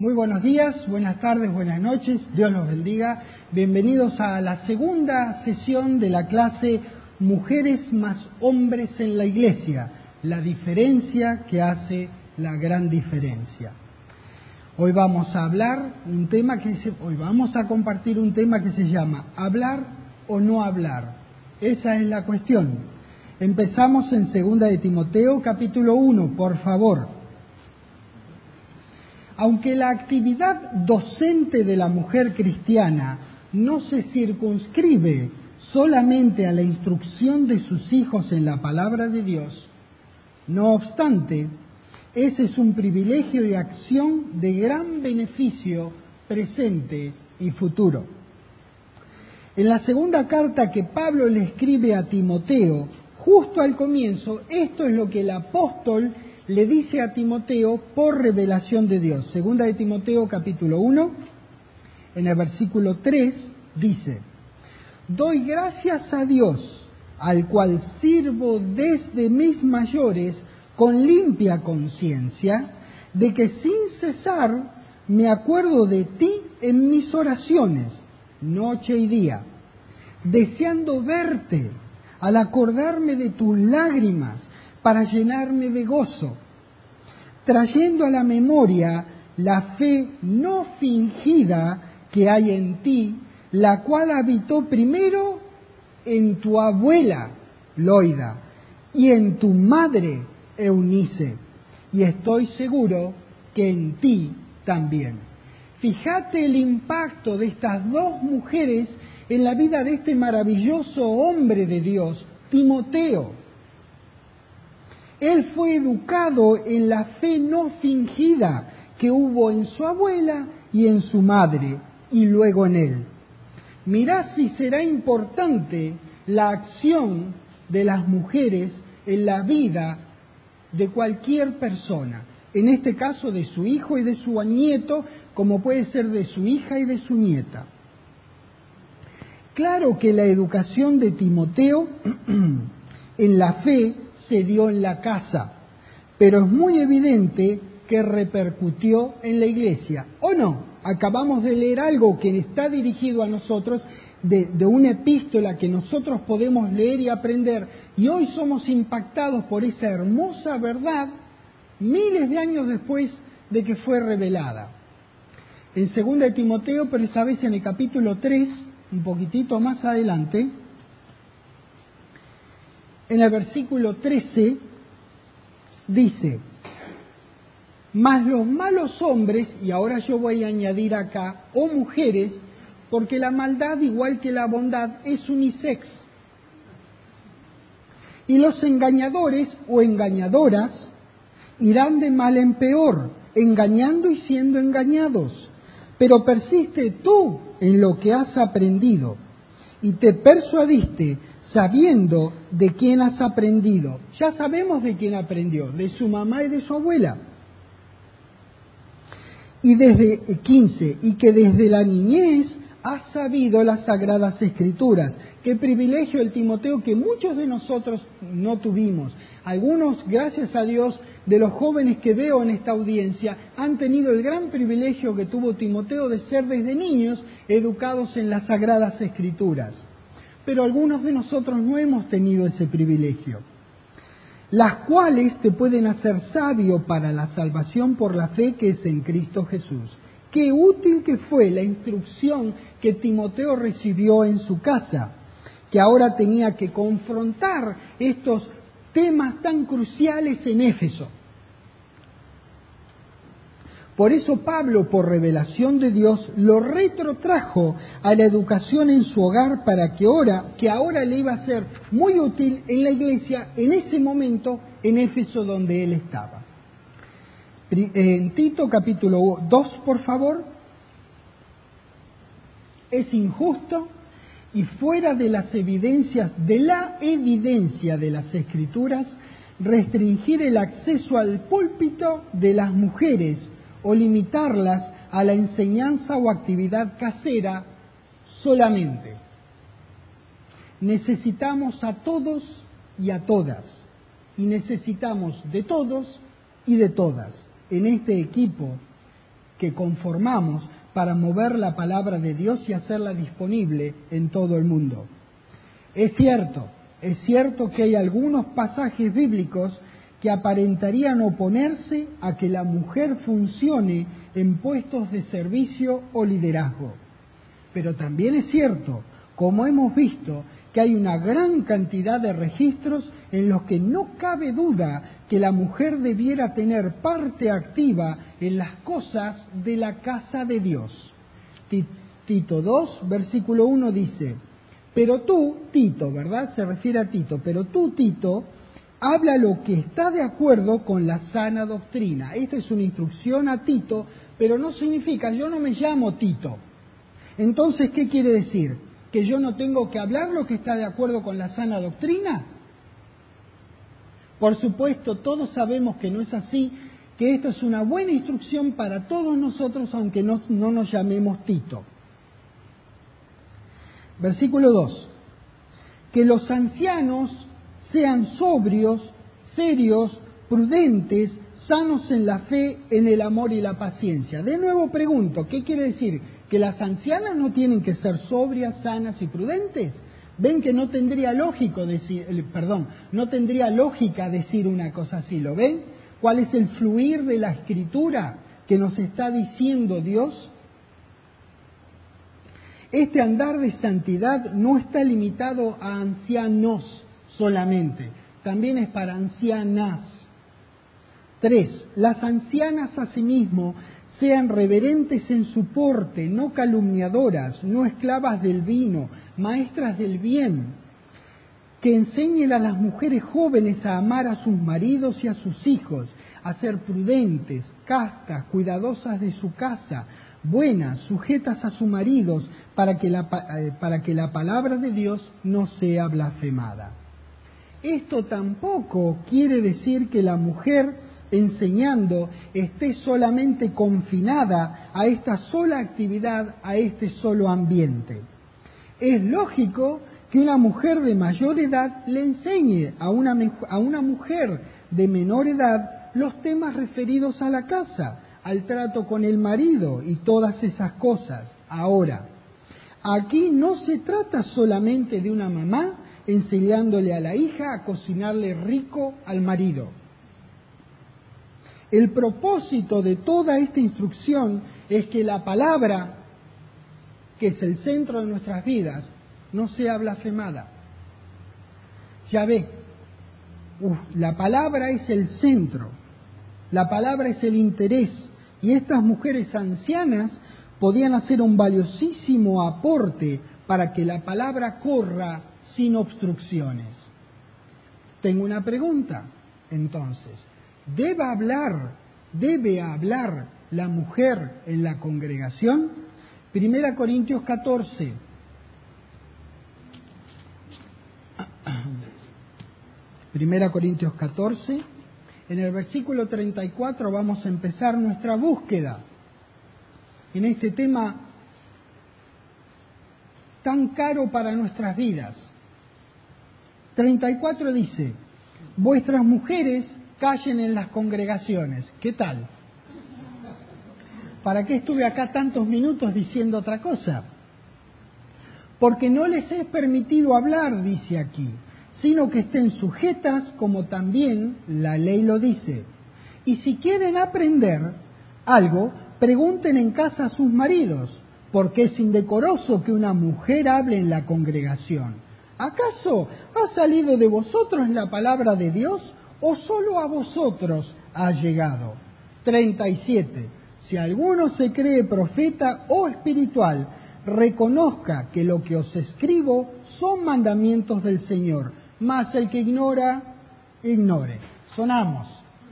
Muy buenos días, buenas tardes, buenas noches, Dios los bendiga. Bienvenidos a la segunda sesión de la clase Mujeres más hombres en la Iglesia, la diferencia que hace la gran diferencia. Hoy vamos a compartir un tema que se llama ¿hablar o no hablar? Esa es la cuestión. Empezamos en 2 de Timoteo, capítulo 1, por favor. Aunque la actividad docente de la mujer cristiana no se circunscribe solamente a la instrucción de sus hijos en la palabra de Dios, no obstante, ese es un privilegio y acción de gran beneficio presente y futuro. En la segunda carta que Pablo le escribe a Timoteo, justo al comienzo, esto es lo que el apóstol le dice a Timoteo por revelación de Dios. 2 de Timoteo capítulo 1, en el versículo 3, dice: doy gracias a Dios, al cual sirvo desde mis mayores con limpia conciencia, de que sin cesar me acuerdo de ti en mis oraciones, noche y día, deseando verte, al acordarme de tus lágrimas, para llenarme de gozo, trayendo a la memoria la fe no fingida que hay en ti, la cual habitó primero en tu abuela Loida y en tu madre Eunice, y estoy seguro que en ti también. Fíjate el impacto de estas dos mujeres en la vida de este maravilloso hombre de Dios, Timoteo. Él fue educado en la fe no fingida que hubo en su abuela y en su madre, y luego en él. Mirá si será importante la acción de las mujeres en la vida de cualquier persona, en este caso de su hijo y de su nieto, como puede ser de su hija y de su nieta. Claro que la educación de Timoteo en la fe se dio en la casa, pero es muy evidente que repercutió en la iglesia, ¿o no? Acabamos de leer algo que está dirigido a nosotros, de una epístola que nosotros podemos leer y aprender, y hoy somos impactados por esa hermosa verdad miles de años después de que fue revelada. En 2 de Timoteo, pero esa vez en el capítulo 3, un poquitito más adelante, en el versículo 13, dice: mas los malos hombres, y ahora yo voy a añadir acá, o mujeres, porque la maldad, igual que la bondad, es unisex. Y los engañadores o engañadoras irán de mal en peor, engañando y siendo engañados. Pero persiste tú en lo que has aprendido y te persuadiste sabiendo de quién has aprendido. Ya sabemos de quién aprendió, de su mamá y de su abuela. Y desde 15, y que desde la niñez has sabido las Sagradas Escrituras. Qué privilegio el Timoteo que muchos de nosotros no tuvimos. Algunos, gracias a Dios, de los jóvenes que veo en esta audiencia, han tenido el gran privilegio que tuvo Timoteo de ser desde niños educados en las Sagradas Escrituras. Pero algunos de nosotros no hemos tenido ese privilegio, las cuales te pueden hacer sabio para la salvación por la fe que es en Cristo Jesús. Qué útil que fue la instrucción que Timoteo recibió en su casa, que ahora tenía que confrontar estos temas tan cruciales en Éfeso. Por eso Pablo, por revelación de Dios, lo retrotrajo a la educación en su hogar para que ahora le iba a ser muy útil en la iglesia, en ese momento, en Éfeso donde él estaba. En Tito capítulo 2, por favor. Es injusto y fuera de las evidencias, de la evidencia de las Escrituras, restringir el acceso al púlpito de las mujeres o limitarlas a la enseñanza o actividad casera solamente. Necesitamos a todos y a todas, y necesitamos de todos y de todas en este equipo que conformamos para mover la palabra de Dios y hacerla disponible en todo el mundo. Es cierto que hay algunos pasajes bíblicos que aparentarían oponerse a que la mujer funcione en puestos de servicio o liderazgo. Pero también es cierto, como hemos visto, que hay una gran cantidad de registros en los que no cabe duda que la mujer debiera tener parte activa en las cosas de la casa de Dios. Tito 2, versículo 1 dice: pero tú, Tito, ¿verdad? Se refiere a Tito, pero tú, Tito, habla lo que está de acuerdo con la sana doctrina. Esta es una instrucción a Tito, pero no significa, yo no me llamo Tito. Entonces, ¿qué quiere decir? ¿Que yo no tengo que hablar lo que está de acuerdo con la sana doctrina? Por supuesto, todos sabemos que no es así, que esto es una buena instrucción para todos nosotros, aunque no nos llamemos Tito. Versículo 2. Que los ancianos sean sobrios, serios, prudentes, sanos en la fe, en el amor y la paciencia. De nuevo pregunto, ¿qué quiere decir? ¿Que las ancianas no tienen que ser sobrias, sanas y prudentes? Ven que no tendría lógica decir una cosa así, ¿lo ven? ¿Cuál es el fluir de la Escritura que nos está diciendo Dios? Este andar de santidad no está limitado a ancianos solamente, también es para ancianas. 3. Las ancianas asimismo sean reverentes en su porte, no calumniadoras, no esclavas del vino, maestras del bien, que enseñen a las mujeres jóvenes a amar a sus maridos y a sus hijos, a ser prudentes, castas, cuidadosas de su casa, buenas, sujetas a sus maridos, para que la palabra de Dios no sea blasfemada. Esto tampoco quiere decir que la mujer enseñando esté solamente confinada a esta sola actividad, a este solo ambiente. Es lógico que una mujer de mayor edad le enseñe a una mujer de menor edad los temas referidos a la casa, al trato con el marido y todas esas cosas. Ahora, aquí no se trata solamente de una mamá enseñándole a la hija a cocinarle rico al marido. El propósito de toda esta instrucción es que la palabra, que es el centro de nuestras vidas, no sea blasfemada. Ya ve, la palabra es el centro, la palabra es el interés, y estas mujeres ancianas podían hacer un valiosísimo aporte para que la palabra corra sin obstrucciones. Tengo una pregunta, entonces. ¿Debe hablar la mujer en la congregación? 1 Corintios 14. Primera Corintios 14, en el versículo 34 vamos a empezar nuestra búsqueda en este tema tan caro para nuestras vidas. 34 dice: vuestras mujeres callen en las congregaciones. ¿Qué tal? ¿Para qué estuve acá tantos minutos diciendo otra cosa? Porque no les es permitido hablar, dice aquí, sino que estén sujetas como también la ley lo dice. Y si quieren aprender algo, pregunten en casa a sus maridos, porque es indecoroso que una mujer hable en la congregación. ¿Acaso ha salido de vosotros la palabra de Dios o solo a vosotros ha llegado? 37. Si alguno se cree profeta o espiritual, reconozca que lo que os escribo son mandamientos del Señor, mas el que ignora, ignore. Sonamos.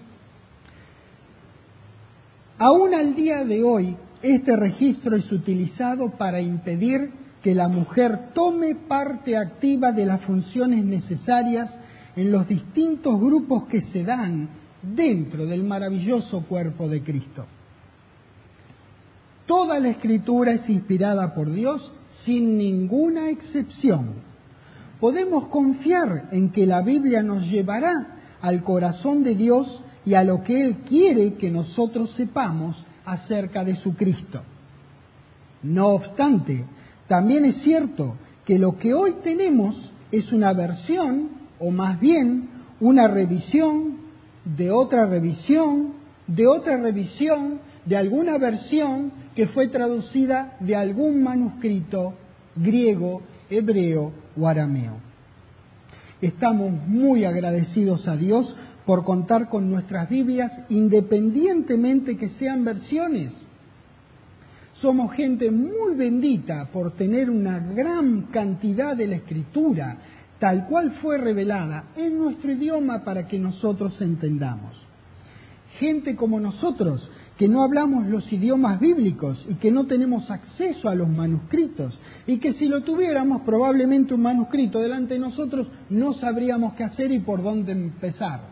Aún al día de hoy, este registro es utilizado para impedir que la mujer tome parte activa de las funciones necesarias en los distintos grupos que se dan dentro del maravilloso cuerpo de Cristo. Toda la Escritura es inspirada por Dios sin ninguna excepción. Podemos confiar en que la Biblia nos llevará al corazón de Dios y a lo que Él quiere que nosotros sepamos acerca de su Cristo. No obstante, también es cierto que lo que hoy tenemos es una versión, o más bien una revisión de otra revisión, de otra revisión, de alguna versión que fue traducida de algún manuscrito griego, hebreo o arameo. Estamos muy agradecidos a Dios por contar con nuestras Biblias, independientemente que sean versiones. Somos gente muy bendita por tener una gran cantidad de la Escritura, tal cual fue revelada en nuestro idioma para que nosotros entendamos. Gente como nosotros, que no hablamos los idiomas bíblicos y que no tenemos acceso a los manuscritos, y que si lo tuviéramos, probablemente un manuscrito delante de nosotros, no sabríamos qué hacer y por dónde empezar.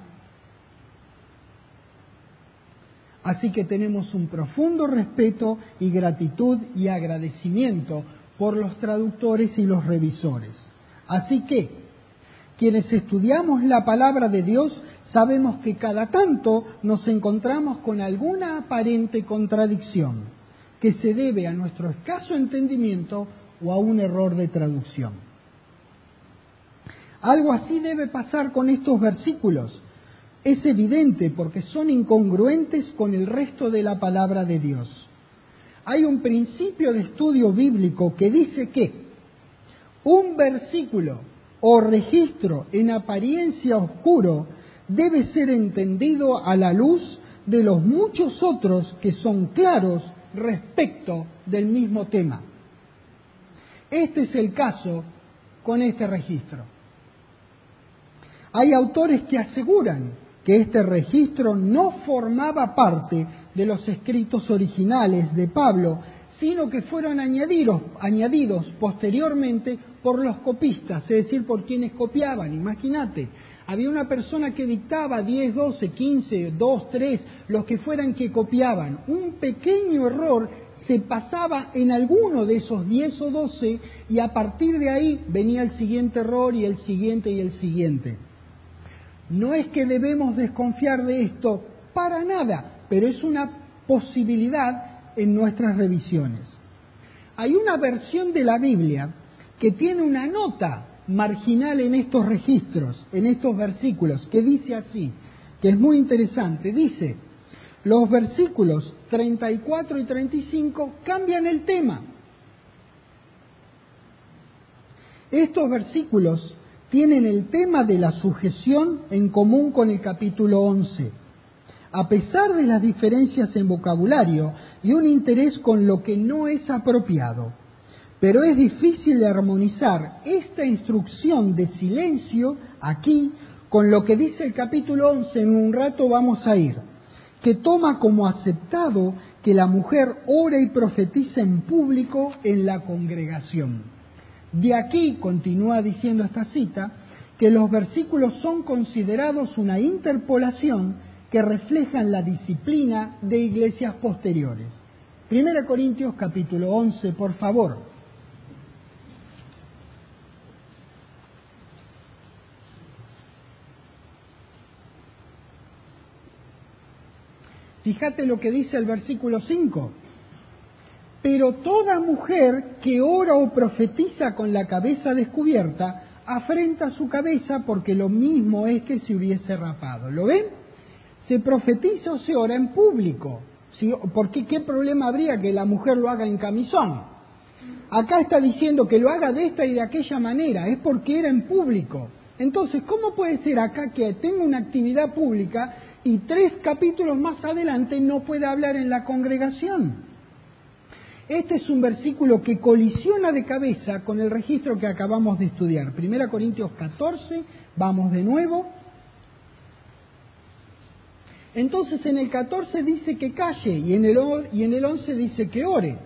Así que tenemos un profundo respeto y gratitud y agradecimiento por los traductores y los revisores. Así que, quienes estudiamos la palabra de Dios, sabemos que cada tanto nos encontramos con alguna aparente contradicción que se debe a nuestro escaso entendimiento o a un error de traducción. Algo así debe pasar con estos versículos. Es evidente porque son incongruentes con el resto de la palabra de Dios. Hay un principio de estudio bíblico que dice que un versículo o registro en apariencia oscuro debe ser entendido a la luz de los muchos otros que son claros respecto del mismo tema. Este es el caso con este registro. Hay autores que aseguran que este registro no formaba parte de los escritos originales de Pablo, sino que fueron añadidos posteriormente por los copistas, es decir, por quienes copiaban. Imagínate, había una persona que dictaba 10, 12, 15, 2, 3, los que fueran que copiaban. Un pequeño error se pasaba en alguno de esos 10 o 12 y a partir de ahí venía el siguiente error y el siguiente y el siguiente. No es que debemos desconfiar de esto para nada, pero es una posibilidad en nuestras revisiones. Hay una versión de la Biblia que tiene una nota marginal en estos registros, en estos versículos, que dice así, que es muy interesante. Dice, los versículos 34 y 35 cambian el tema. Estos versículos tienen el tema de la sujeción en común con el capítulo 11. A pesar de las diferencias en vocabulario y un interés con lo que no es apropiado. Pero es difícil de armonizar esta instrucción de silencio aquí con lo que dice el capítulo 11, en un rato vamos a ir, que toma como aceptado que la mujer ora y profetiza en público en la congregación. De aquí, continúa diciendo esta cita, que los versículos son considerados una interpolación que reflejan la disciplina de iglesias posteriores. 1 Corintios capítulo 11, por favor. Fíjate lo que dice el versículo 5. Pero toda mujer que ora o profetiza con la cabeza descubierta afrenta su cabeza porque lo mismo es que si hubiese rapado. ¿Lo ven? Se profetiza o se ora en público. ¿Sí? Porque ¿qué problema habría que la mujer lo haga en camisón? Acá está diciendo que lo haga de esta y de aquella manera, es porque era en público. Entonces, ¿cómo puede ser acá que tenga una actividad pública y 3 capítulos más adelante no pueda hablar en la congregación? Este es un versículo que colisiona de cabeza con el registro que acabamos de estudiar. 1 Corintios 14, vamos de nuevo. Entonces en el 14 dice que calle y en el 11 dice que ore.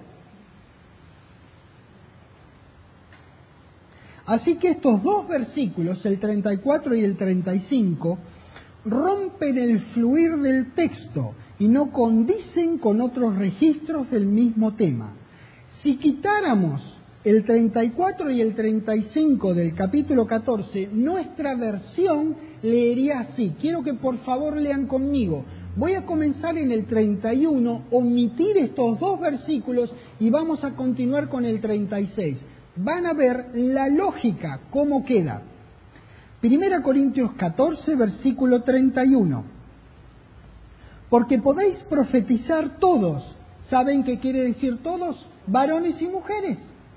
Así que estos dos versículos, el 34 y el 35, rompen el fluir del texto y no condicen con otros registros del mismo tema. Si quitáramos el 34 y el 35 del capítulo 14, nuestra versión leería así. Quiero que por favor lean conmigo. Voy a comenzar en el 31, omitir estos dos versículos y vamos a continuar con el 36. Van a ver la lógica, cómo queda. 1 Corintios 14, versículo 31. Porque podéis profetizar todos. ¿Saben qué quiere decir todos? Varones y mujeres.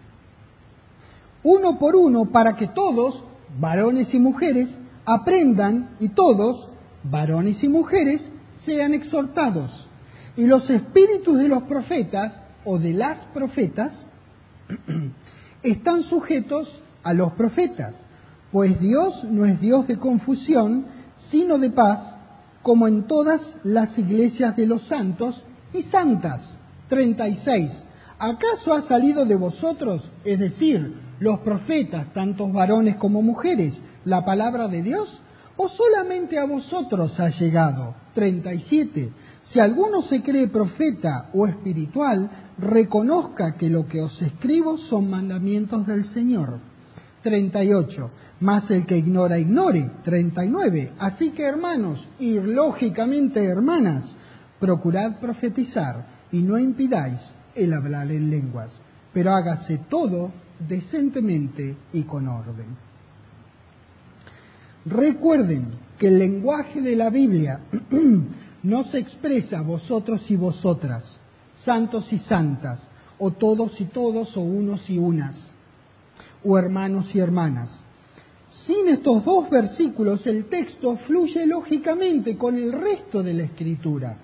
Uno por uno, para que todos, varones y mujeres, aprendan y todos, varones y mujeres, sean exhortados. Y los espíritus de los profetas, o de las profetas, están sujetos a los profetas, pues Dios no es Dios de confusión, sino de paz, como en todas las iglesias de los santos y santas. 36. ¿Acaso ha salido de vosotros, es decir, los profetas, tantos varones como mujeres, la palabra de Dios? ¿O solamente a vosotros ha llegado? 37. Si alguno se cree profeta o espiritual, reconozca que lo que os escribo son mandamientos del Señor. 38. Mas el que ignora, ignore. 39. Así que, hermanos, y lógicamente hermanas, procurad profetizar y no impidáis el hablar en lenguas, pero hágase todo decentemente y con orden. Recuerden que el lenguaje de la Biblia no se expresa vosotros y vosotras, santos y santas, o todos y todos, o unos y unas, o hermanos y hermanas. Sin estos dos versículos, el texto fluye lógicamente con el resto de la Escritura.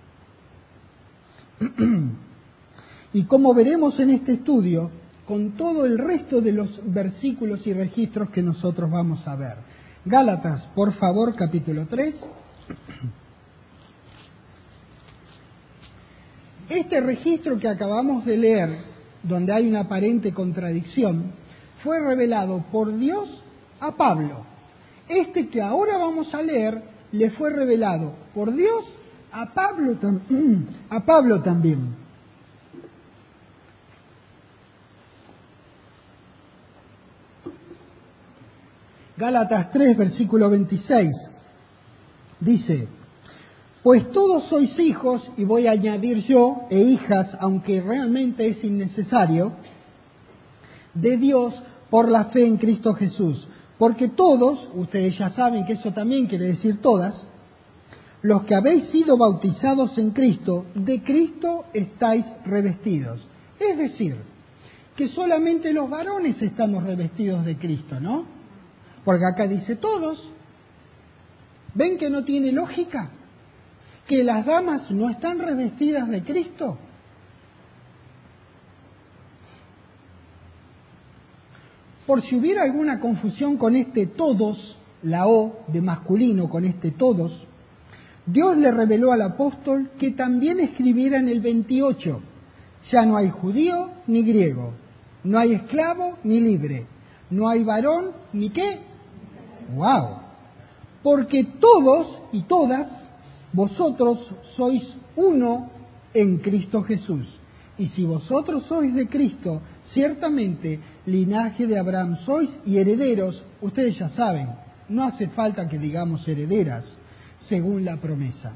Y como veremos en este estudio, con todo el resto de los versículos y registros que nosotros vamos a ver. Gálatas, por favor, capítulo 3. Este registro que acabamos de leer, donde hay una aparente contradicción, fue revelado por Dios a Pablo. Este que ahora vamos a leer, le fue revelado por Dios a Pablo también. Gálatas 3, versículo 26, dice: pues todos sois hijos, y voy a añadir yo, e hijas, aunque realmente es innecesario, de Dios por la fe en Cristo Jesús. Porque todos, ustedes ya saben que eso también quiere decir todas, los que habéis sido bautizados en Cristo, de Cristo estáis revestidos. Es decir, que solamente los varones estamos revestidos de Cristo, ¿no? Porque acá dice todos. ¿Ven que no tiene lógica? ¿Que las damas no están revestidas de Cristo? Por si hubiera alguna confusión con este todos, la O de masculino con este todos, Dios le reveló al apóstol que también escribiera en el 28, ya no hay judío ni griego, no hay esclavo ni libre, no hay varón ni qué. ¡Wow! Porque todos y todas vosotros sois uno en Cristo Jesús. Y si vosotros sois de Cristo, ciertamente linaje de Abraham sois y herederos, ustedes ya saben, no hace falta que digamos herederas, según la promesa.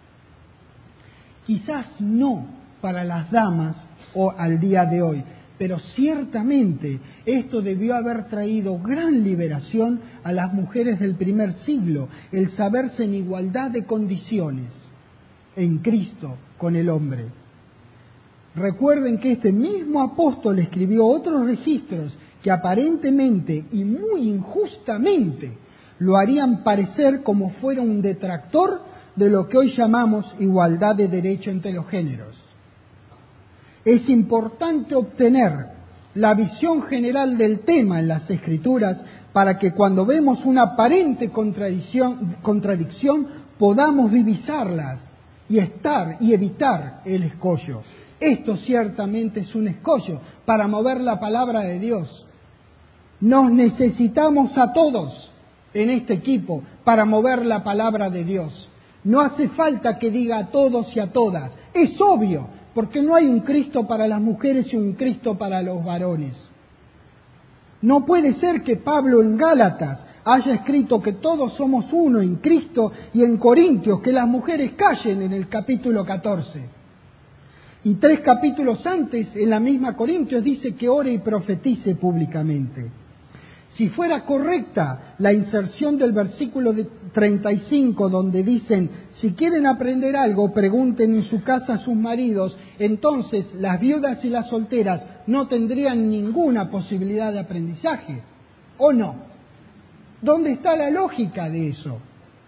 Quizás no para las damas o al día de hoy, pero ciertamente esto debió haber traído gran liberación a las mujeres del primer siglo, el saberse en igualdad de condiciones en Cristo con el hombre. Recuerden que este mismo apóstol escribió otros registros que aparentemente y muy injustamente lo harían parecer como fuera un detractor de lo que hoy llamamos igualdad de derecho entre los géneros. Es importante obtener la visión general del tema en las Escrituras para que cuando vemos una aparente contradicción podamos divisarlas y evitar el escollo. Esto ciertamente es un escollo para mover la palabra de Dios. Nos necesitamos a todos en este equipo para mover la palabra de Dios. No hace falta que diga a todos y a todas. Es obvio, porque no hay un Cristo para las mujeres y un Cristo para los varones. No puede ser que Pablo en Gálatas haya escrito que todos somos uno en Cristo, y en Corintios que las mujeres callen en el capítulo 14. Y 3 capítulos antes, en la misma Corintios, dice que ore y profetice públicamente. Si fuera correcta la inserción del versículo 35, donde dicen, si quieren aprender algo, pregunten en su casa a sus maridos, entonces las viudas y las solteras no tendrían ninguna posibilidad de aprendizaje, ¿o no? ¿Dónde está la lógica de eso?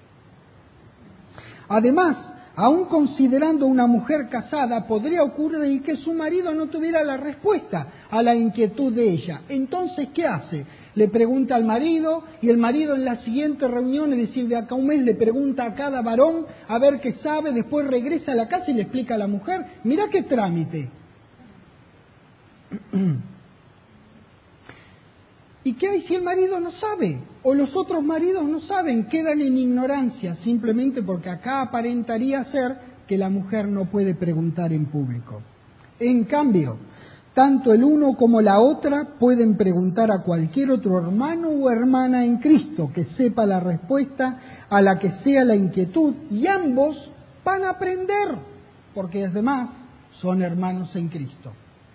Además, aún considerando una mujer casada, podría ocurrir que su marido no tuviera la respuesta a la inquietud de ella. Entonces, ¿qué hace? Le pregunta al marido, y el marido en la siguiente reunión, es decir, de acá a un mes, le pregunta a cada varón a ver qué sabe, después regresa a la casa y le explica a la mujer. Mirá qué trámite. ¿Y qué hay si el marido no sabe? O los otros maridos no saben, quedan en ignorancia, simplemente porque acá aparentaría ser que la mujer no puede preguntar en público. En cambio, tanto el uno como la otra pueden preguntar a cualquier otro hermano o hermana en Cristo que sepa la respuesta a la que sea la inquietud, y ambos van a aprender, porque además son hermanos en Cristo.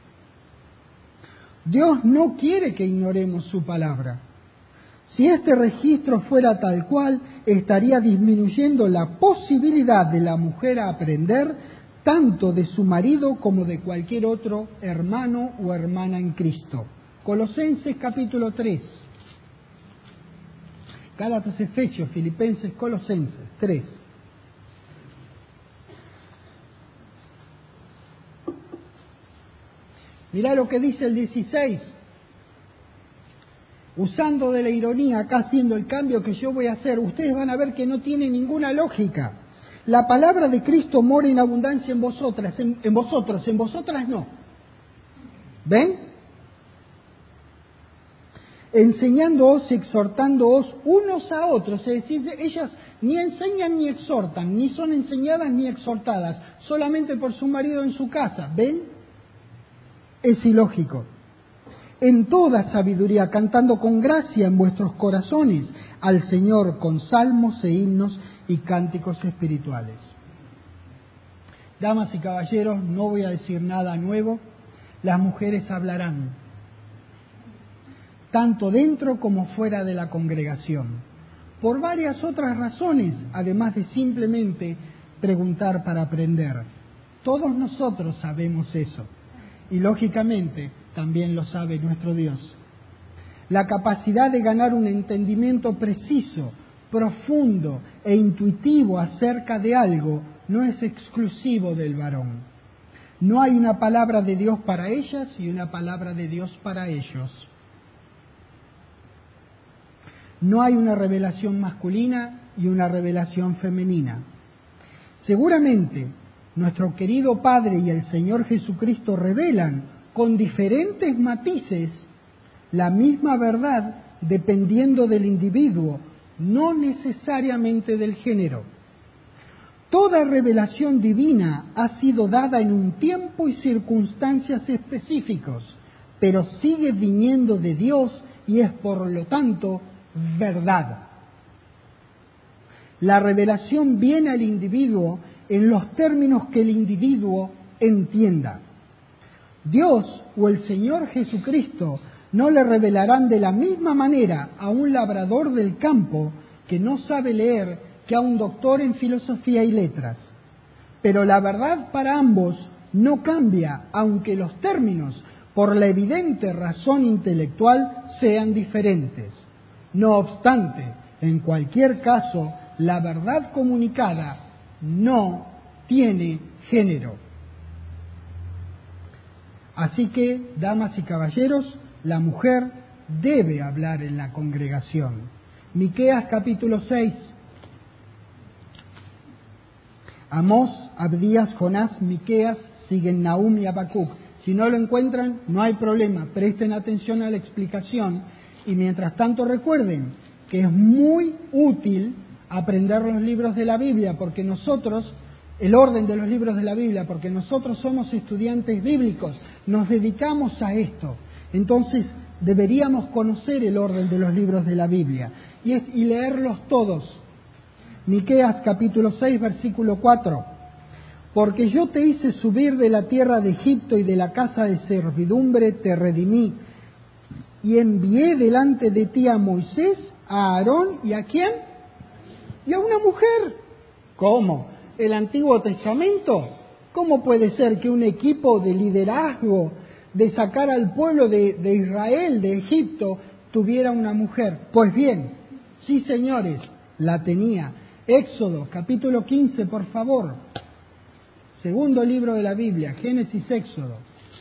Dios no quiere que ignoremos su palabra. Si este registro fuera tal cual, estaría disminuyendo la posibilidad de la mujer a aprender tanto de su marido como de cualquier otro hermano o hermana en Cristo. Colosenses capítulo 3. Gálatas, Efesios, Filipenses, Colosenses 3. Mirá lo que dice el 16. Usando de la ironía, acá haciendo el cambio que yo voy a hacer, ustedes van a ver que no tiene ninguna lógica. La palabra de Cristo mora en abundancia en vosotras, en vosotras no. ¿Ven? Enseñándoos y exhortándoos unos a otros, es decir, ellas ni enseñan ni exhortan, ni son enseñadas ni exhortadas, solamente por su marido en su casa. ¿Ven? Es ilógico. En toda sabiduría, cantando con gracia en vuestros corazones al Señor con salmos e himnos y cánticos espirituales. Damas y caballeros, no voy a decir nada nuevo, las mujeres hablarán, tanto dentro como fuera de la congregación, por varias otras razones, además de simplemente preguntar para aprender. Todos nosotros sabemos eso. Y lógicamente también lo sabe nuestro Dios. La capacidad de ganar un entendimiento preciso, profundo e intuitivo acerca de algo no es exclusivo del varón. No hay una palabra de Dios para ellas y una palabra de Dios para ellos. No hay una revelación masculina y una revelación femenina. Seguramente nuestro querido Padre y el Señor Jesucristo revelan con diferentes matices la misma verdad dependiendo del individuo, no necesariamente del género. Toda revelación divina ha sido dada en un tiempo y circunstancias específicos, pero sigue viniendo de Dios y es por lo tanto verdad. La revelación viene al individuo en los términos que el individuo entienda. Dios o el Señor Jesucristo no le revelarán de la misma manera a un labrador del campo que no sabe leer que a un doctor en filosofía y letras. Pero la verdad para ambos no cambia, aunque los términos, por la evidente razón intelectual, sean diferentes. No obstante, en cualquier caso, la verdad comunicada no tiene género. Así que, damas y caballeros, la mujer debe hablar en la congregación. Miqueas capítulo 6. Amós, Abdías, Jonás, Miqueas, siguen Nahum y Habacuc. Si no lo encuentran, no hay problema, presten atención a la explicación y mientras tanto recuerden que es muy útil aprender los libros de la Biblia, porque nosotros, el orden de los libros de la Biblia, porque nosotros somos estudiantes bíblicos, nos dedicamos a esto. Entonces, deberíamos conocer el orden de los libros de la Biblia. y leerlos todos. Miqueas capítulo 6, versículo 4. Porque yo te hice subir de la tierra de Egipto y de la casa de servidumbre te redimí. Y envié delante de ti a Moisés, a Aarón y ¿a quién? Y a una mujer. ¿Cómo? ¿El Antiguo Testamento? ¿Cómo puede ser que un equipo de liderazgo, de sacar al pueblo de Israel, de Egipto, tuviera una mujer? Pues bien, sí señores, la tenía. Éxodo, capítulo 15, por favor. Segundo libro de la Biblia, Génesis, Éxodo.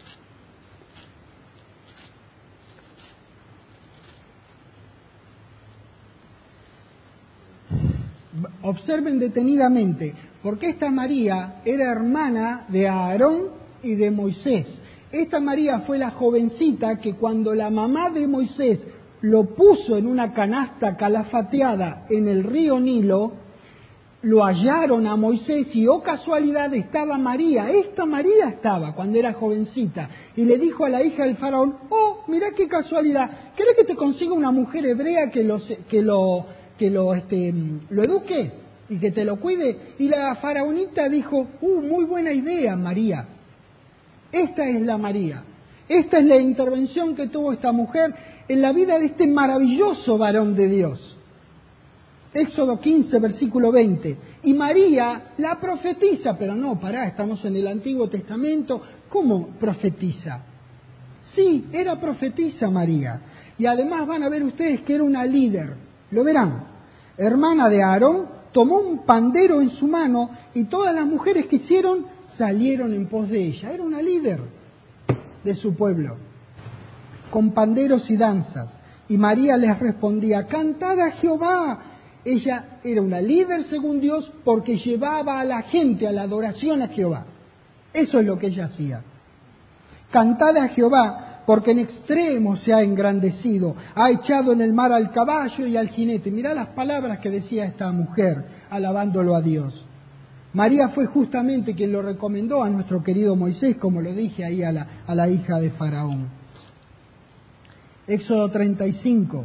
Observen detenidamente, porque esta María era hermana de Aarón y de Moisés. Esta María fue la jovencita que cuando la mamá de Moisés lo puso en una canasta calafateada en el río Nilo, lo hallaron a Moisés y, oh casualidad, estaba María. Esta María estaba cuando era jovencita y le dijo a la hija del faraón: oh, mirá qué casualidad, ¿querés que te consiga una mujer hebrea que lo eduque y que te lo cuide? Y la faraonita dijo: muy buena idea, María. Esta es la María. Esta es la intervención que tuvo esta mujer en la vida de este maravilloso varón de Dios. Éxodo 15, versículo 20. Y María la profetiza, pero no, estamos en el Antiguo Testamento. ¿Cómo profetiza? Sí, era profetisa María. Y además van a ver ustedes que era una líder. Lo verán. Hermana de Aarón, tomó un pandero en su mano y todas las mujeres que hicieron salieron en pos de ella. Era una líder de su pueblo, con panderos y danzas. Y María les respondía: cantad a Jehová. Ella era una líder según Dios porque llevaba a la gente a la adoración a Jehová. Eso es lo que ella hacía. Cantad a Jehová, porque en extremo se ha engrandecido, ha echado en el mar al caballo y al jinete. Mirá las palabras que decía esta mujer, alabándolo a Dios. María fue justamente quien lo recomendó a nuestro querido Moisés, como lo dije ahí a la hija de Faraón. Éxodo 35.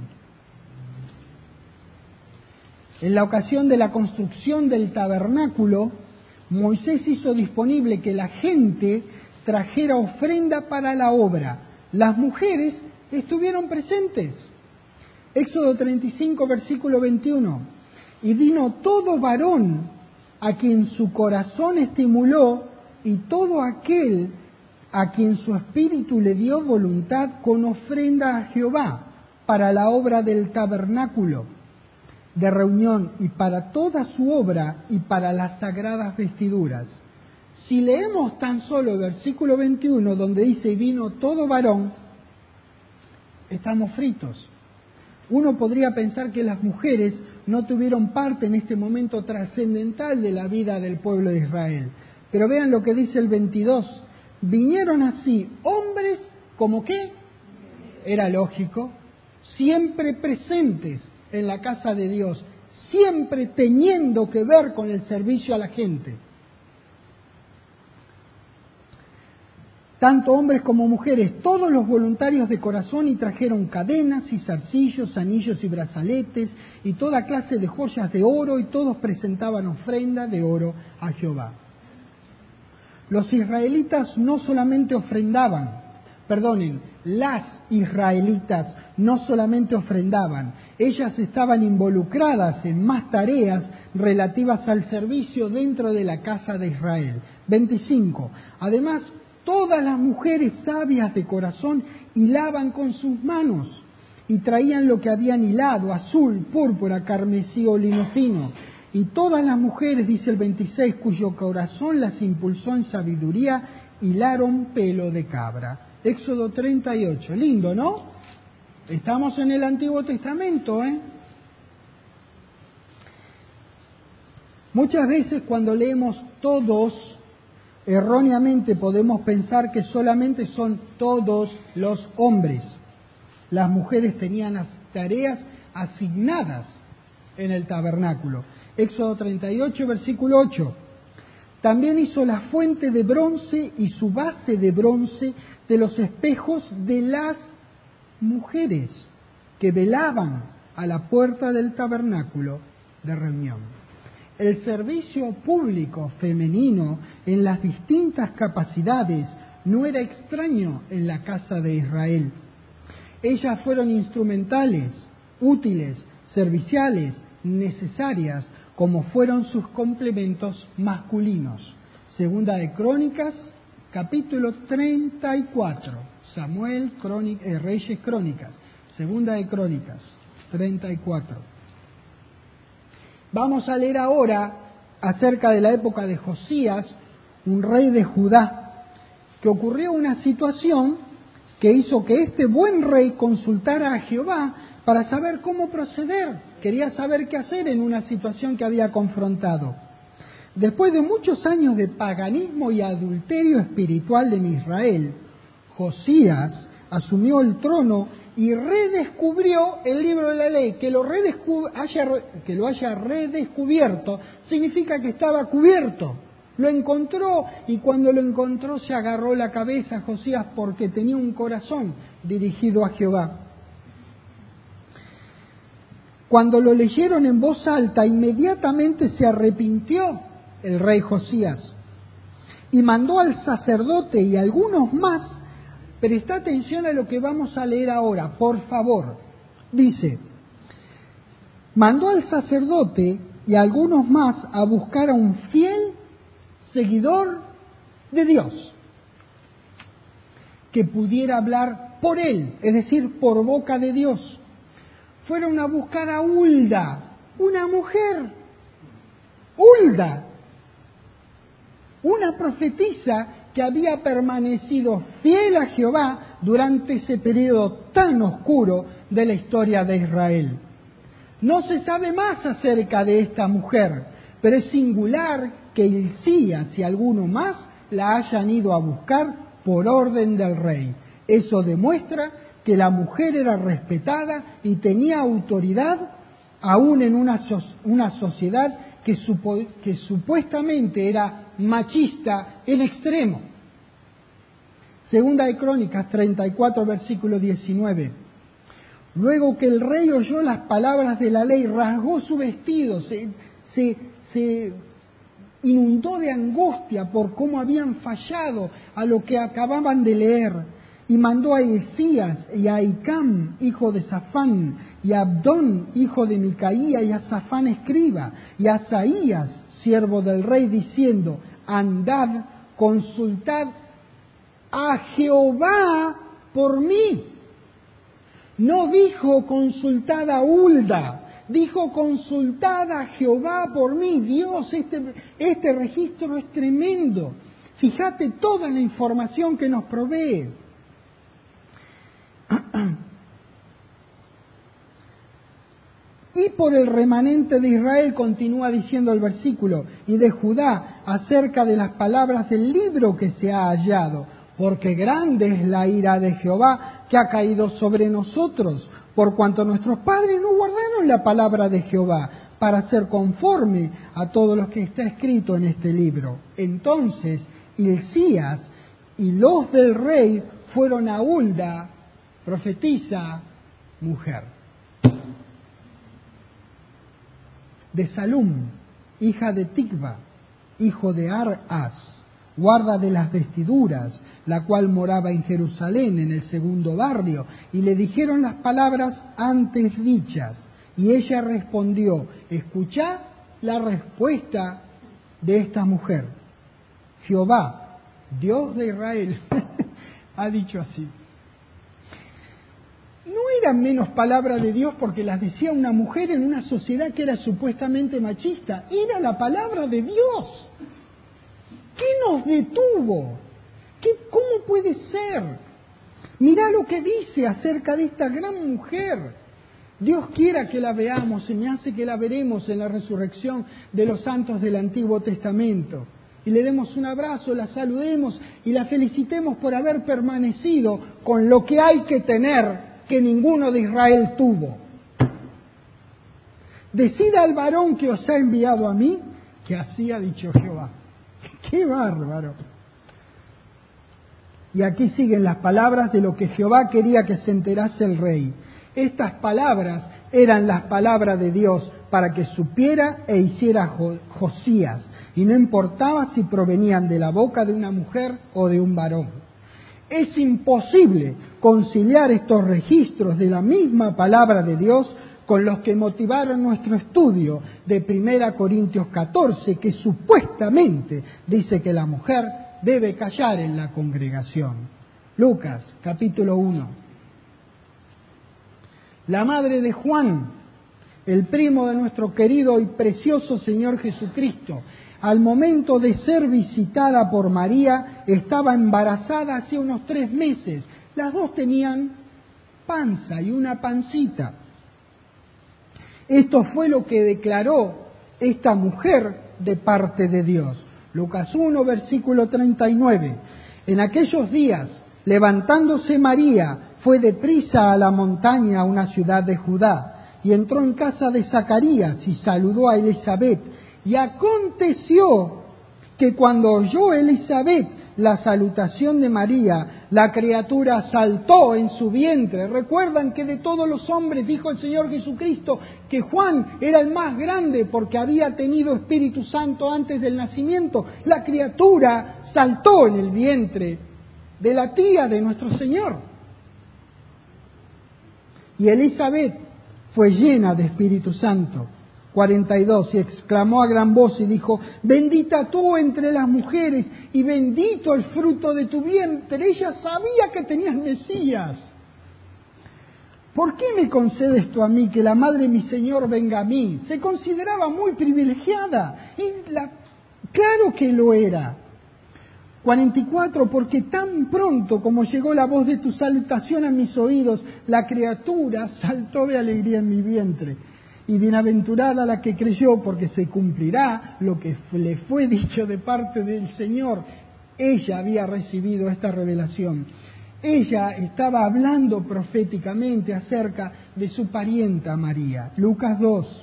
En la ocasión de la construcción del tabernáculo, Moisés hizo disponible que la gente trajera ofrenda para la obra. Las mujeres estuvieron presentes. Éxodo 35, versículo 21. Y vino todo varón a quien su corazón estimuló y todo aquel a quien su espíritu le dio voluntad con ofrenda a Jehová para la obra del tabernáculo de reunión y para toda su obra y para las sagradas vestiduras. Si leemos tan solo el versículo 21 donde dice: vino todo varón, estamos fritos. Uno podría pensar que las mujeres no tuvieron parte en este momento trascendental de la vida del pueblo de Israel. Pero vean lo que dice el 22. Vinieron así hombres, ¿como qué? Era lógico, siempre presentes en la casa de Dios, siempre teniendo que ver con el servicio a la gente. Tanto hombres como mujeres, todos los voluntarios de corazón, y trajeron cadenas y zarcillos, anillos y brazaletes y toda clase de joyas de oro, y todos presentaban ofrenda de oro a Jehová. Los israelitas no solamente las israelitas no solamente ofrendaban, ellas estaban involucradas en más tareas relativas al servicio dentro de la casa de Israel. 25. Además, todas las mujeres sabias de corazón hilaban con sus manos y traían lo que habían hilado: azul, púrpura, carmesí o lino fino. Y todas las mujeres, dice el 26, cuyo corazón las impulsó en sabiduría, hilaron pelo de cabra. Éxodo 38. Lindo, ¿no? Estamos en el Antiguo Testamento, ¿eh? Muchas veces cuando leemos todos, erróneamente podemos pensar que solamente son todos los hombres. Las mujeres tenían las tareas asignadas en el tabernáculo. Éxodo 38, versículo 8. También hizo la fuente de bronce y su base de bronce de los espejos de las mujeres que velaban a la puerta del tabernáculo de reunión. El servicio público femenino en las distintas capacidades no era extraño en la casa de Israel. Ellas fueron instrumentales, útiles, serviciales, necesarias, como fueron sus complementos masculinos. Segunda de Crónicas, capítulo 34. Samuel, Reyes, Crónicas. Segunda de Crónicas, 34. Vamos a leer ahora acerca de la época de Josías, un rey de Judá, que ocurrió una situación que hizo que este buen rey consultara a Jehová para saber cómo proceder. Quería saber qué hacer en una situación que había confrontado. Después de muchos años de paganismo y adulterio espiritual en Israel, Josías asumió el trono y redescubrió el libro de la ley. Que lo haya redescubierto significa que estaba cubierto. Lo encontró, y cuando lo encontró se agarró la cabeza Josías porque tenía un corazón dirigido a Jehová. Cuando lo leyeron en voz alta, inmediatamente se arrepintió el rey Josías y mandó al sacerdote y a algunos más. Presta atención a lo que vamos a leer ahora, por favor. Dice, mandó al sacerdote y a algunos más a buscar a un fiel seguidor de Dios que pudiera hablar por él, es decir, por boca de Dios. Fueron a buscar a Hulda, una mujer, Hulda, una profetisa que había permanecido fiel a Jehová durante ese periodo tan oscuro de la historia de Israel. No se sabe más acerca de esta mujer, pero es singular que Hilcías y alguno más la hayan ido a buscar por orden del rey. Eso demuestra que la mujer era respetada y tenía autoridad aún en una sociedad que supuestamente era machista en extremo. Segunda de Crónicas 34, versículo 19. Luego que el rey oyó las palabras de la ley, rasgó su vestido, se inundó de angustia por cómo habían fallado a lo que acababan de leer, y mandó a Hilcías y a Ahicam, hijo de Safán, y a Abdón, hijo de Micaía, y a Safán, escriba, y a Asaías, siervo del rey, diciendo, andad, consultad a Jehová por mí. No dijo consultad a Hulda, dijo consultad a Jehová por mí. Dios, este registro es tremendo. Fíjate toda la información que nos provee. Y por el remanente de Israel, continúa diciendo el versículo, y de Judá, acerca de las palabras del libro que se ha hallado, porque grande es la ira de Jehová que ha caído sobre nosotros, por cuanto nuestros padres no guardaron la palabra de Jehová, para ser conforme a todo lo que está escrito en este libro. Entonces Hilcías y los del rey fueron a Hulda, profetisa, mujer, de Salum, hija de Tikva, hijo de Arás, guarda de las vestiduras, la cual moraba en Jerusalén, en el segundo barrio, y le dijeron las palabras antes dichas, y ella respondió, escuchad la respuesta de esta mujer. Jehová, Dios de Israel, ha dicho así. No eran menos palabras de Dios porque las decía una mujer en una sociedad que era supuestamente machista. Era la palabra de Dios. ¿Qué nos detuvo? ¿Cómo puede ser? Mirá lo que dice acerca de esta gran mujer. Dios quiera que la veamos, y me hace que la veremos en la resurrección de los santos del Antiguo Testamento. Y le demos un abrazo, la saludemos y la felicitemos por haber permanecido con lo que hay que tener que ninguno de Israel tuvo. Decida al varón que os ha enviado a mí, que así ha dicho Jehová. ¡Qué bárbaro! Y aquí siguen las palabras de lo que Jehová quería que se enterase el rey. Estas palabras eran las palabras de Dios para que supiera e hiciera Josías, y no importaba si provenían de la boca de una mujer o de un varón. Es imposible conciliar estos registros de la misma palabra de Dios con los que motivaron nuestro estudio de 1 Corintios 14, que supuestamente dice que la mujer debe callar en la congregación. Lucas, capítulo 1. La madre de Juan, el primo de nuestro querido y precioso Señor Jesucristo, al momento de ser visitada por María, estaba embarazada hace unos 3 meses. Las dos tenían panza y una pancita. Esto fue lo que declaró esta mujer de parte de Dios. Lucas 1, versículo 39. En aquellos días, levantándose María, fue deprisa a la montaña, a una ciudad de Judá, y entró en casa de Zacarías y saludó a Elisabet. Y aconteció que cuando oyó Elisabet la salutación de María, la criatura saltó en su vientre. Recuerdan que de todos los hombres, dijo el Señor Jesucristo, que Juan era el más grande porque había tenido Espíritu Santo antes del nacimiento. La criatura saltó en el vientre de la tía de nuestro Señor. Y Elisabet fue llena de Espíritu Santo. 42, y exclamó a gran voz y dijo: bendita tú entre las mujeres y bendito el fruto de tu vientre. Ella sabía que tenías Mesías. ¿Por qué me concedes tú a mí que la madre de mi Señor venga a mí? Se consideraba muy privilegiada y claro que lo era. 44, porque tan pronto como llegó la voz de tu salutación a mis oídos, la criatura saltó de alegría en mi vientre. Y bienaventurada la que creyó, porque se cumplirá lo que le fue dicho de parte del Señor. Ella había recibido esta revelación. Ella estaba hablando proféticamente acerca de su parienta María. Lucas 2.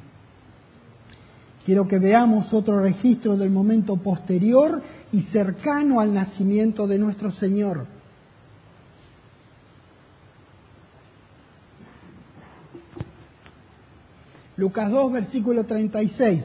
Quiero que veamos otro registro del momento posterior y cercano al nacimiento de nuestro Señor. Lucas 2, versículo 36.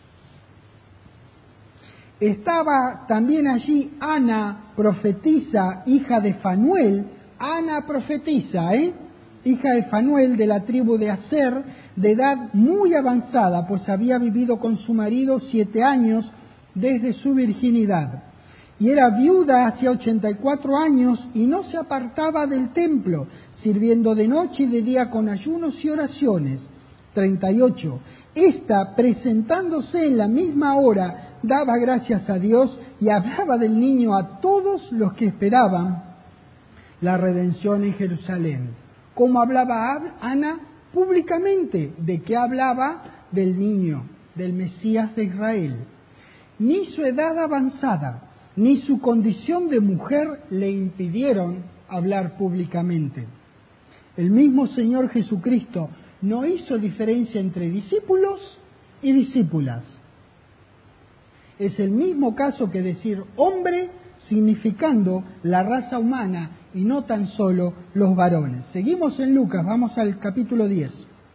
Estaba también allí Ana, profetisa, hija de Fanuel. Ana profetisa, hija de Fanuel, de la tribu de Aser, de edad muy avanzada, pues había vivido con su marido 7 años desde su virginidad. Y era viuda hacía 84 años y no se apartaba del templo, sirviendo de noche y de día con ayunos y oraciones. 38. Esta, presentándose en la misma hora, daba gracias a Dios y hablaba del niño a todos los que esperaban la redención en Jerusalén. ¿Cómo hablaba Ana? Públicamente. ¿De qué hablaba? Del niño, del Mesías de Israel. Ni su edad avanzada, ni su condición de mujer le impidieron hablar públicamente. El mismo Señor Jesucristo no hizo diferencia entre discípulos y discípulas. Es el mismo caso que decir hombre, significando la raza humana y no tan solo los varones. Seguimos en Lucas, vamos al capítulo 10.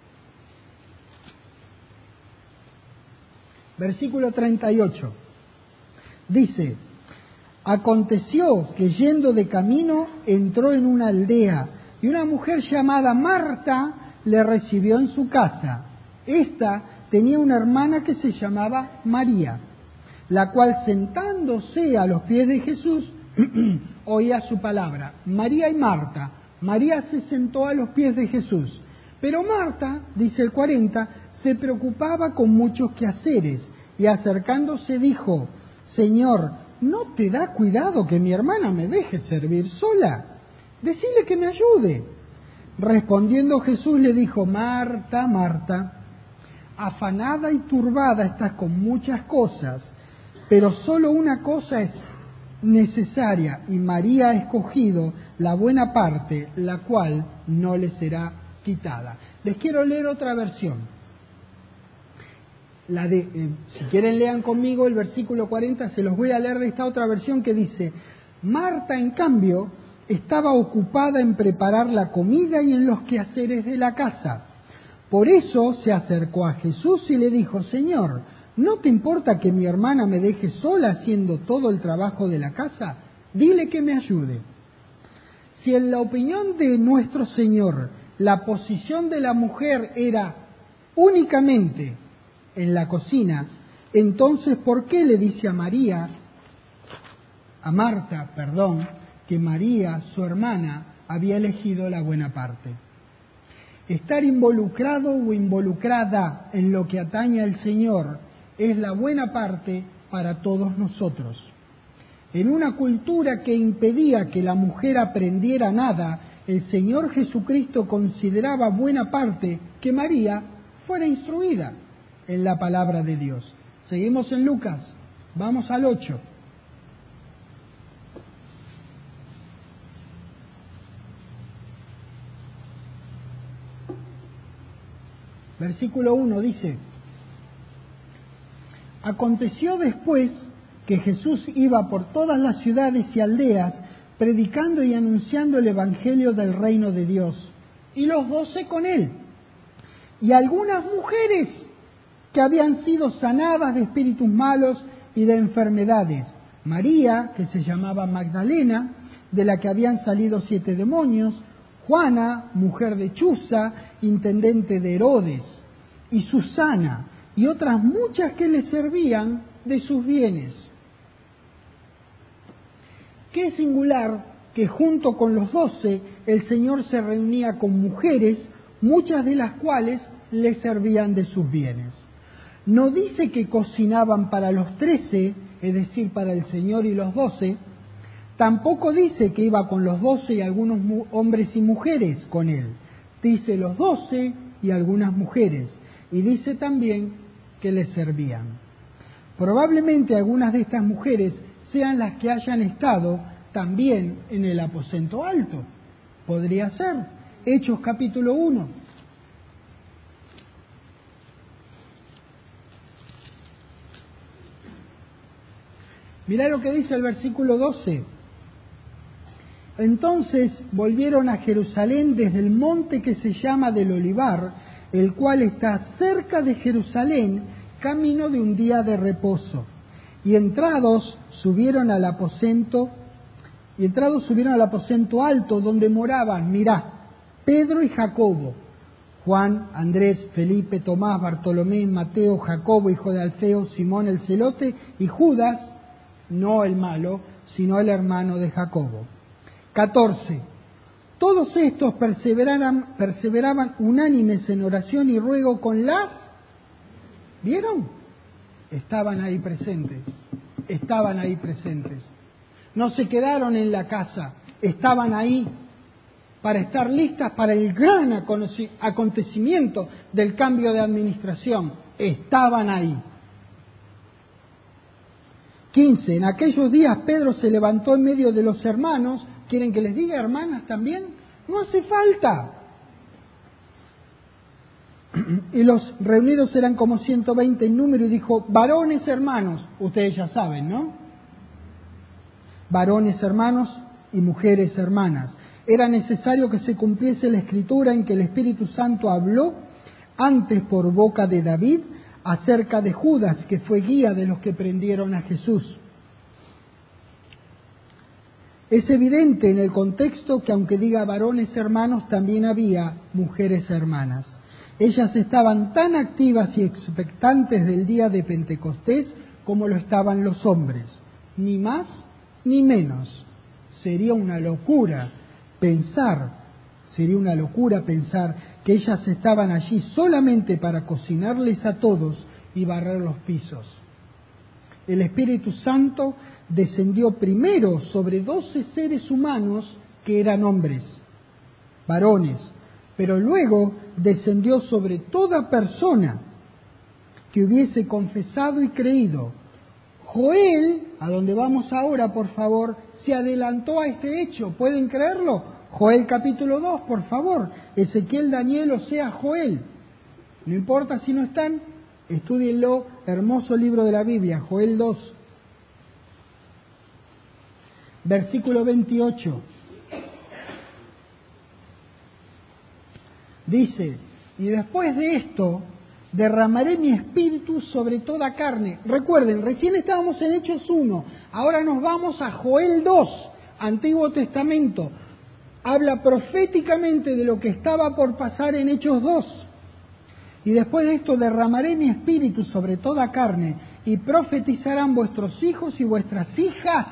Versículo 38. Dice: aconteció que yendo de camino entró en una aldea y una mujer llamada Marta le recibió en su casa. Esta tenía una hermana que se llamaba María, la cual sentándose a los pies de Jesús oía su palabra. María y Marta. María se sentó a los pies de Jesús, pero Marta, dice el 40, se preocupaba con muchos quehaceres y acercándose dijo: Señor, ¿no te da cuidado que mi hermana me deje servir sola? Decile que me ayude. Respondiendo Jesús le dijo: Marta, Marta, afanada y turbada estás con muchas cosas, pero solo una cosa es necesaria, y María ha escogido la buena parte, la cual no le será quitada. Les quiero leer otra versión. Si quieren lean conmigo el versículo 40, se los voy a leer de esta otra versión que dice: Marta, en cambio, estaba ocupada en preparar la comida y en los quehaceres de la casa. Por eso se acercó a Jesús y le dijo: Señor, ¿no te importa que mi hermana me deje sola haciendo todo el trabajo de la casa? Dile que me ayude. Si en la opinión de nuestro Señor la posición de la mujer era únicamente en la cocina, entonces ¿por qué le dice a Marta, que María, su hermana, había elegido la buena parte? Estar involucrado o involucrada en lo que atañe al Señor es la buena parte para todos nosotros. En una cultura que impedía que la mujer aprendiera nada, el Señor Jesucristo consideraba buena parte que María fuera instruida en la palabra de Dios. Seguimos en Lucas, vamos al 8. Versículo 1 dice: Aconteció después que Jesús iba por todas las ciudades y aldeas, predicando y anunciando el Evangelio del reino de Dios, y los 12 con él, y algunas mujeres que habían sido sanadas de espíritus malos y de enfermedades. María, que se llamaba Magdalena, de la que habían salido 7 demonios, Juana, mujer de Chuza, intendente de Herodes, y Susana, y otras muchas que le servían de sus bienes. Qué singular que junto con los 12 el Señor se reunía con mujeres, muchas de las cuales le servían de sus bienes. No dice que cocinaban para los 13, es decir, para el Señor y los 12, tampoco dice que iba con los 12 y algunos hombres y mujeres con él. Dice los 12 y algunas mujeres, y dice también que les servían. Probablemente algunas de estas mujeres sean las que hayan estado también en el aposento alto. Podría ser. Hechos capítulo 1. Mirá lo que dice el versículo 12. Entonces volvieron a Jerusalén desde el monte que se llama del Olivar, el cual está cerca de Jerusalén, camino de un día de reposo. Y entrados subieron al aposento alto donde moraban, Pedro y Jacobo, Juan, Andrés, Felipe, Tomás, Bartolomé, Mateo, Jacobo, hijo de Alfeo, Simón el celote, y Judas, no el malo, sino el hermano de Jacobo. 14. Todos estos perseveraban unánimes en oración y ruego con las... ¿Vieron? Estaban ahí presentes. No se quedaron en la casa, estaban ahí para estar listas para el gran acontecimiento del cambio de administración. Estaban ahí. 15. En aquellos días Pedro se levantó en medio de los hermanos. ¿Quieren que les diga, hermanas, también? No hace falta. Y los reunidos eran como 120 en número, y dijo: varones hermanos, ustedes ya saben, ¿no? Varones hermanos y mujeres hermanas. Era necesario que se cumpliese la escritura en que el Espíritu Santo habló antes por boca de David acerca de Judas, que fue guía de los que prendieron a Jesús. Es evidente en el contexto que aunque diga varones hermanos, también había mujeres hermanas. Ellas estaban tan activas y expectantes del día de Pentecostés como lo estaban los hombres, ni más ni menos. Sería una locura pensar que ellas estaban allí solamente para cocinarles a todos y barrer los pisos. El Espíritu Santo descendió primero sobre 12 seres humanos que eran hombres, varones, pero luego descendió sobre toda persona que hubiese confesado y creído. Joel, a donde vamos ahora, por favor, se adelantó a este hecho. ¿Pueden creerlo? Joel capítulo 2, por favor. Ezequiel, Daniel, o sea, Joel. No importa si no están, estúdienlo, hermoso libro de la Biblia, Joel 2. Versículo 28. Dice: y después de esto derramaré mi espíritu sobre toda carne. Recuerden, recién estábamos en Hechos 1, ahora nos vamos a Joel 2, Antiguo Testamento. Habla proféticamente de lo que estaba por pasar en Hechos 2. Y después de esto derramaré mi espíritu sobre toda carne, y profetizarán vuestros hijos y vuestras hijas.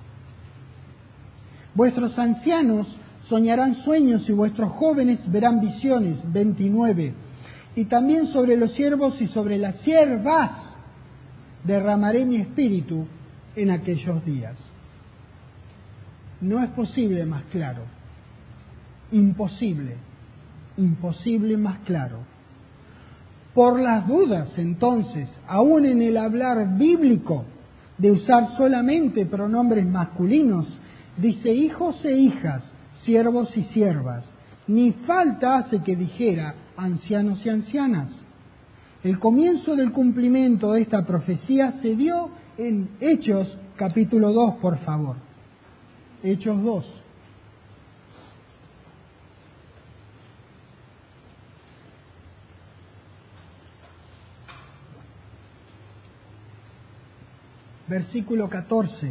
Vuestros ancianos soñarán sueños y vuestros jóvenes verán visiones. 29. Y también sobre los siervos y sobre las siervas derramaré mi espíritu en aquellos días. No es posible más claro. Imposible más claro. Por las dudas, entonces, aún en el hablar bíblico de usar solamente pronombres masculinos, dice hijos e hijas, siervos y siervas. Ni falta hace que dijera ancianos y ancianas. El comienzo del cumplimiento de esta profecía se dio en Hechos capítulo 2, por favor. Hechos 2. Versículo 14.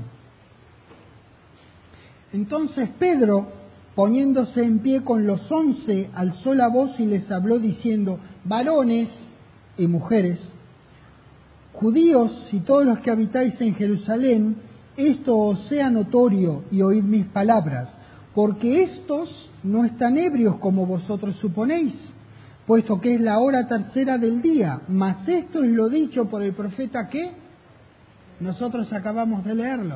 Entonces Pedro, poniéndose en pie con los 11, alzó la voz y les habló diciendo: varones y mujeres, judíos y todos los que habitáis en Jerusalén, esto os sea notorio y oíd mis palabras, porque estos no están ebrios como vosotros suponéis, puesto que es la hora tercera del día, mas esto es lo dicho por el profeta que nosotros acabamos de leerlo.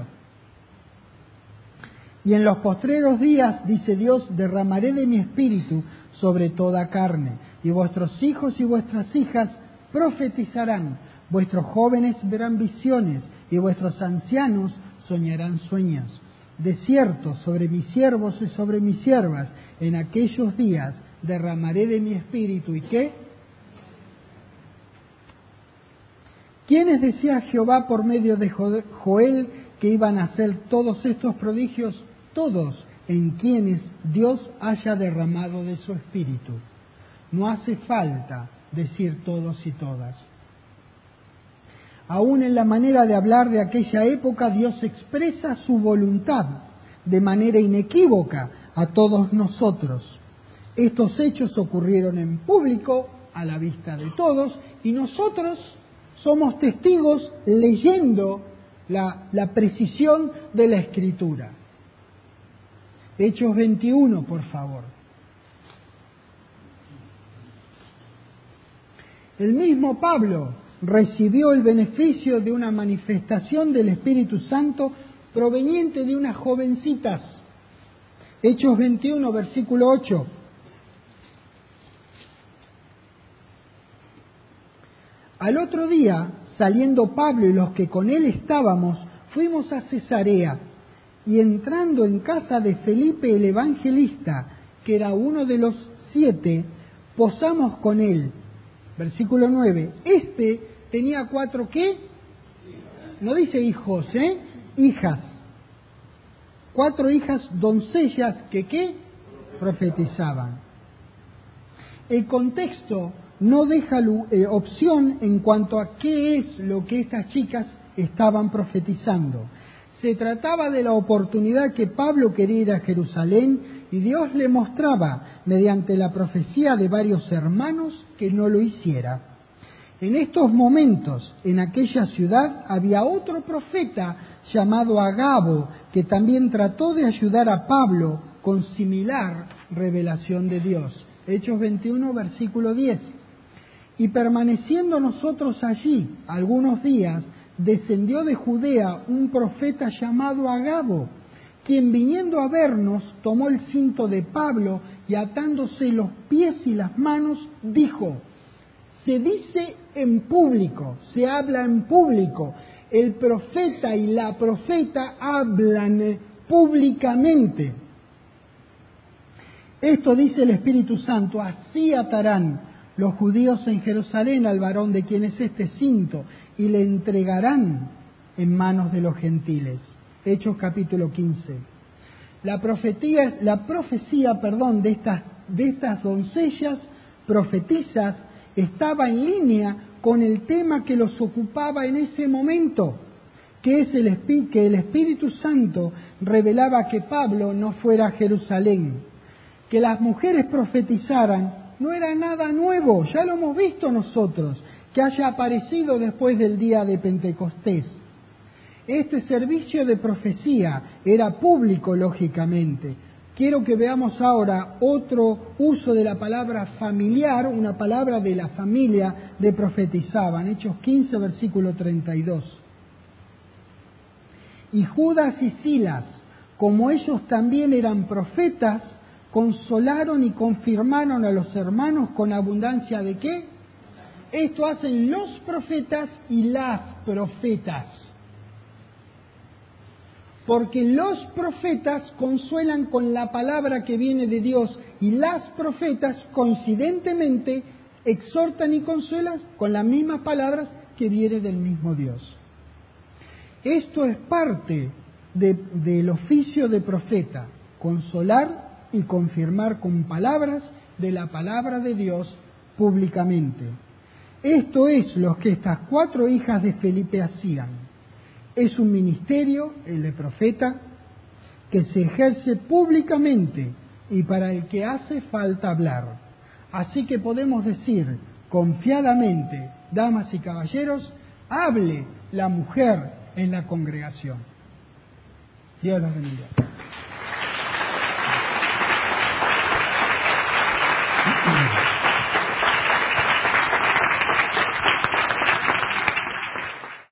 Y en los postreros días, dice Dios, derramaré de mi espíritu sobre toda carne, y vuestros hijos y vuestras hijas profetizarán, vuestros jóvenes verán visiones, y vuestros ancianos soñarán sueños. De cierto, sobre mis siervos y sobre mis siervas, en aquellos días derramaré de mi espíritu. ¿Y qué? ¿Quiénes decía Jehová por medio de Joel que iban a hacer todos estos prodigios? Todos en quienes Dios haya derramado de su espíritu. No hace falta decir todos y todas. Aún en la manera de hablar de aquella época, Dios expresa su voluntad de manera inequívoca a todos nosotros. Estos hechos ocurrieron en público, a la vista de todos, y nosotros somos testigos leyendo la precisión de la Escritura. Hechos 21, por favor. El mismo Pablo recibió el beneficio de una manifestación del Espíritu Santo proveniente de unas jovencitas. Hechos 21, versículo 8. Al otro día, saliendo Pablo y los que con él estábamos, fuimos a Cesarea, y entrando en casa de Felipe el evangelista, que era uno de los 7, posamos con él. Versículo 9. Este tenía 4 ¿qué? No dice hijos, hijas. 4 hijas doncellas que ¿qué? Profetizaban. El contexto no deja opción en cuanto a qué es lo que estas chicas estaban profetizando. Se trataba de la oportunidad que Pablo quería ir a Jerusalén y Dios le mostraba, mediante la profecía de varios hermanos, que no lo hiciera. En estos momentos, en aquella ciudad, había otro profeta llamado Agabo, que también trató de ayudar a Pablo con similar revelación de Dios. Hechos 21, versículo 10. Y permaneciendo nosotros allí algunos días, descendió de Judea un profeta llamado Agabo, quien viniendo a vernos tomó el cinto de Pablo y atándose los pies y las manos, dijo: se dice en público, se habla en público, el profeta y la profeta hablan públicamente. Esto dice el Espíritu Santo: así atarán los judíos en Jerusalén al varón de quien es este cinto y le entregarán en manos de los gentiles. Hechos capítulo 15. La profecía de estas doncellas profetisas estaba en línea con el tema que los ocupaba en ese momento, que es que el Espíritu Santo revelaba que Pablo no fuera a Jerusalén. Que las mujeres profetizaran no era nada nuevo, ya lo hemos visto nosotros, que haya aparecido después del día de Pentecostés. Este servicio de profecía era público, lógicamente. Quiero que veamos ahora otro uso de la palabra familiar, una palabra de la familia de profetizaban, Hechos 15, versículo 32. Y Judas y Silas, como ellos también eran profetas, consolaron y confirmaron a los hermanos con abundancia de ¿qué? Esto hacen los profetas y las profetas. Porque los profetas consuelan con la palabra que viene de Dios y las profetas, coincidentemente, exhortan y consuelan con las mismas palabras que viene del mismo Dios. Esto es parte del oficio de profeta, consolar y confirmar con palabras de la palabra de Dios públicamente. Esto es lo que estas 4 hijas de Felipe hacían. Es un ministerio, el de profeta, que se ejerce públicamente y para el que hace falta hablar. Así que podemos decir confiadamente, damas y caballeros, hable la mujer en la congregación. Dios los bendiga.